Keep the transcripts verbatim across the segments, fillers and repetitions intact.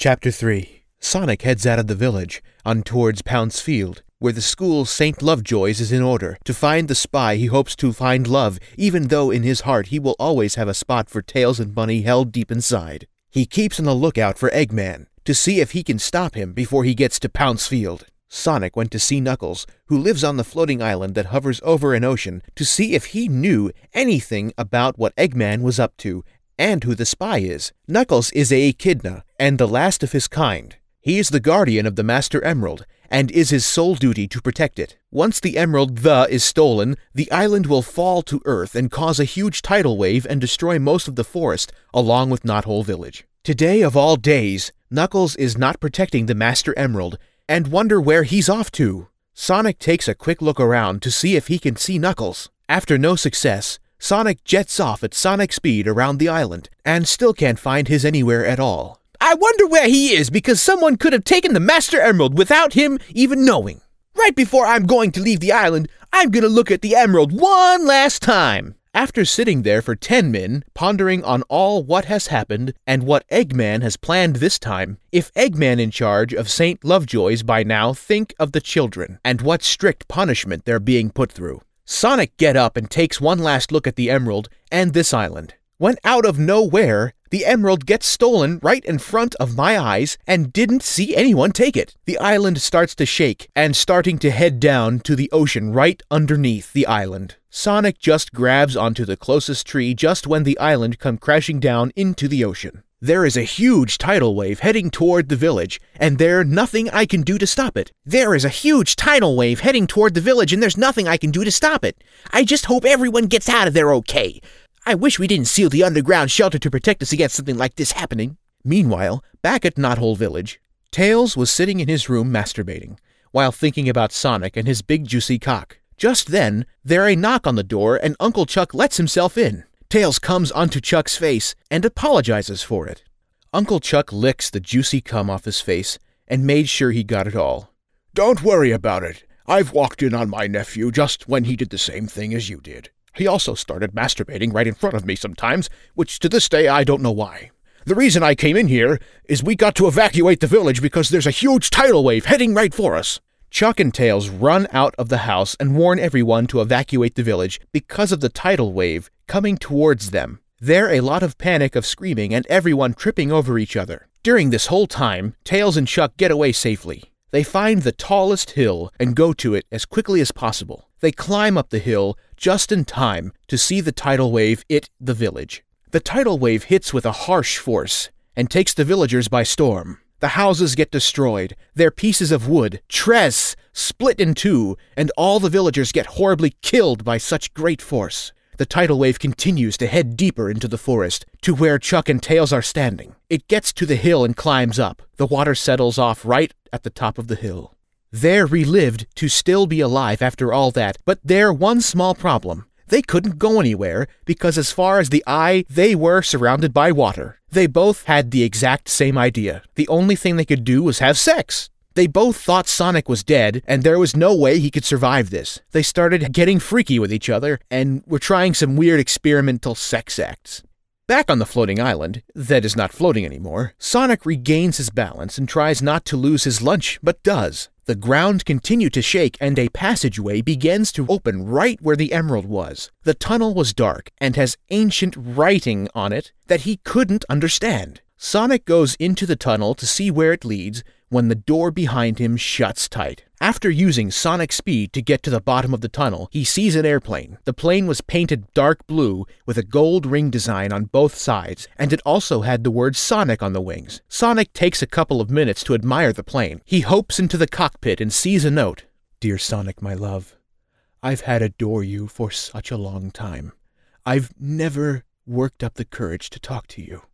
Chapter three. Sonic heads out of the village, on towards Pounce Field, where the school Saint Lovejoy's is in order, to find the spy he hopes to find love, even though in his heart he will always have a spot for Tails and Bunny held deep inside. He keeps on the lookout for Eggman, to see if he can stop him before he gets to Pounce Field. Sonic went to see Knuckles, who lives on the floating island that hovers over an ocean, to see if he knew anything about what Eggman was up to, and who the spy is. Knuckles is a Echidna, and the last of his kind. He is the guardian of the Master Emerald, and is his sole duty to protect it. Once the Emerald the is stolen, the island will fall to Earth and cause a huge tidal wave and destroy most of the forest, along with Knothole Village. Today of all days, Knuckles is not protecting the Master Emerald, and wonder where he's off to. Sonic takes a quick look around to see if he can see Knuckles. After no success, Sonic jets off at sonic speed around the island, and still can't find his anywhere at all. I wonder where he is, because someone could have taken the Master Emerald without him even knowing. Right before I'm going to leave the island, I'm gonna look at the Emerald one last time. After sitting there for ten min, pondering on all what has happened and what Eggman has planned this time, if Eggman in charge of Saint Lovejoy's by now think of the children, and what strict punishment they're being put through. Sonic get up and takes one last look at the Emerald and this island. When out of nowhere, the Emerald gets stolen right in front of my eyes and didn't see anyone take it. The island starts to shake and starting to head down to the ocean right underneath the island. Sonic just grabs onto the closest tree just when the island come crashing down into the ocean. There is a huge tidal wave heading toward the village, and there's nothing I can do to stop it. There is a huge tidal wave heading toward the village, and there's nothing I can do to stop it. I just hope everyone gets out of there okay. I wish we didn't seal the underground shelter to protect us against something like this happening. Meanwhile, back at Knothole Village, Tails was sitting in his room masturbating, while thinking about Sonic and his big juicy cock. Just then, there a knock on the door and Uncle Chuck lets himself in. Tails comes onto Chuck's face and apologizes for it. Uncle Chuck licks the juicy cum off his face and made sure he got it all. Don't worry about it. I've walked in on my nephew just when he did the same thing as you did. He also started masturbating right in front of me sometimes, which to this day I don't know why. The reason I came in here is we got to evacuate the village because there's a huge tidal wave heading right for us. Chuck and Tails run out of the house and warn everyone to evacuate the village because of the tidal wave coming towards them. There a lot of panic of screaming and everyone tripping over each other. During this whole time, Tails and Chuck get away safely. They find the tallest hill and go to it as quickly as possible. They climb up the hill just in time to see the tidal wave hit the village. The tidal wave hits with a harsh force and takes the villagers by storm. The houses get destroyed, their pieces of wood, tress, split in two, and all the villagers get horribly killed by such great force. The tidal wave continues to head deeper into the forest, to where Chuck and Tails are standing. It gets to the hill and climbs up. The water settles off right at the top of the hill. They're relived to still be alive after all that, but there one small problem. They couldn't go anywhere because as far as the eye, they were surrounded by water. They both had the exact same idea. The only thing they could do was have sex. They both thought Sonic was dead, and there was no way he could survive this. They started getting freaky with each other, and were trying some weird experimental sex acts. Back on the floating island, that is not floating anymore, Sonic regains his balance and tries not to lose his lunch, but does. The ground continued to shake and a passageway begins to open right where the Emerald was. The tunnel was dark and has ancient writing on it that he couldn't understand. Sonic goes into the tunnel to see where it leads when the door behind him shuts tight. After using sonic speed to get to the bottom of the tunnel, he sees an airplane. The plane was painted dark blue with a gold ring design on both sides, and it also had the word Sonic on the wings. Sonic takes a couple of minutes to admire the plane. He hopes into the cockpit and sees a note. Dear Sonic, my love, I've had adore you for such a long time. I've never worked up the courage to talk to you.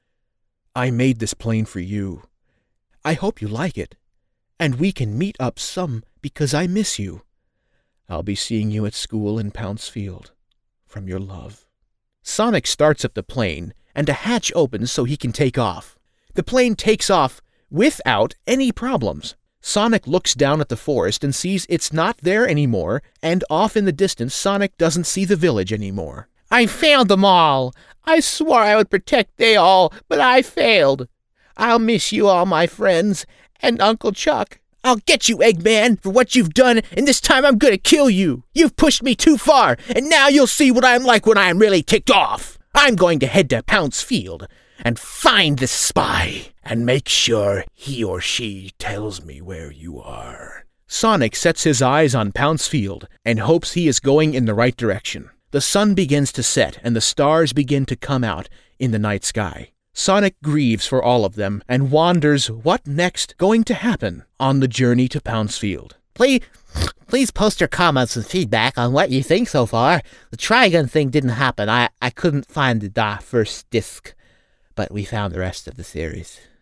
I made this plane for you. I hope you like it. And we can meet up some because I miss you. I'll be seeing you at school in Pounce Field. From your love. Sonic starts up the plane, and a hatch opens so he can take off. The plane takes off without any problems. Sonic looks down at the forest and sees it's not there anymore, and off in the distance Sonic doesn't see the village anymore. I failed them all. I swore I would protect they all, but I failed. I'll miss you all, my friends, and Uncle Chuck. I'll get you, Eggman, for what you've done, and this time I'm gonna kill you. You've pushed me too far, and now you'll see what I'm like when I'm really ticked off. I'm going to head to Pounce Field and find this spy, and make sure he or she tells me where you are. Sonic sets his eyes on Pounce Field and hopes he is going in the right direction. The sun begins to set, and the stars begin to come out in the night sky. Sonic grieves for all of them and wonders what next going to happen on the journey to Pounce Field. Please, please post your comments and feedback on what you think so far. The Trigun thing didn't happen. I, I couldn't find the uh, first disc, but we found the rest of the series.